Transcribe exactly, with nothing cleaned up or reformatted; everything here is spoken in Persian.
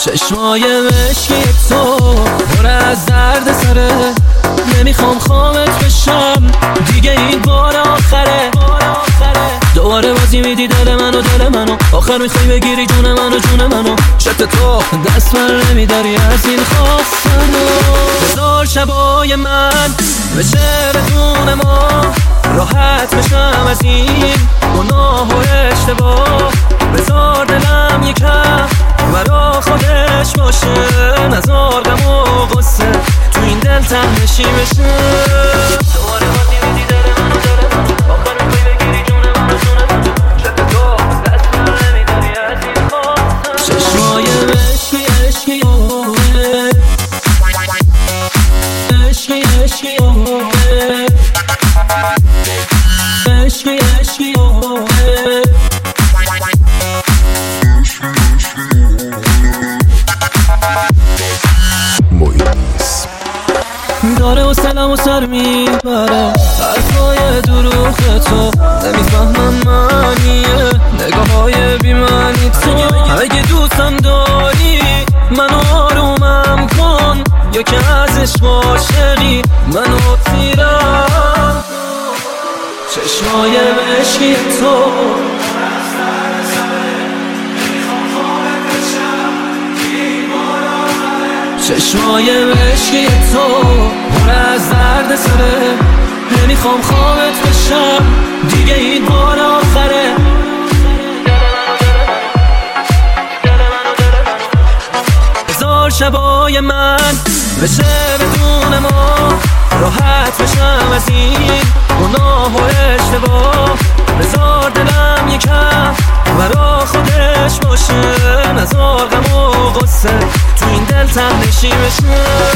چشمای مشکی تو پر از درد سره، نمیخوام خامت بشم دیگه، این بار آخره. دوباره بازی میدی دل منو دل منو، آخر میخوای بگیری جون منو جون منو. چت تو دست من نمیداری از این خواستنو. بذار شبای من بشه بدون ما، راحت بشم از این گناه و اشتباه. بذار دلم یکم برا خودش باشه، نذار غم و غصه تو این دل ته‌نشین بشه. دوباره بازی میدی دل منو دل منو، آخر میخوای بگیری جون منو جون منو. چت تو دست من نمیداری از این خواستنو. چشمای عشقی عشقی اوه، عشقی عشقی اوه، عشقی عشقی اوه. داره و سلام و سر میبره حرفای دروغ تو، نمیفهمم معنیه نگاه های بیمعنی تو. اگه دوستم داری منو آرومم کن، یا که از عشق عاشقی منو تیرم. چشمای مشکی تو چشمای مشکی تو پر از درد سره، نمیخوام خامت بشم دیگه، این بار آخره. بذار شبای من بشه بدون ما، راحت بشم از این گناه و اشتباه. بذار دلم یکم برا خودش باشه، نذار غم و غصه تو این دل ته‌نشین بشه.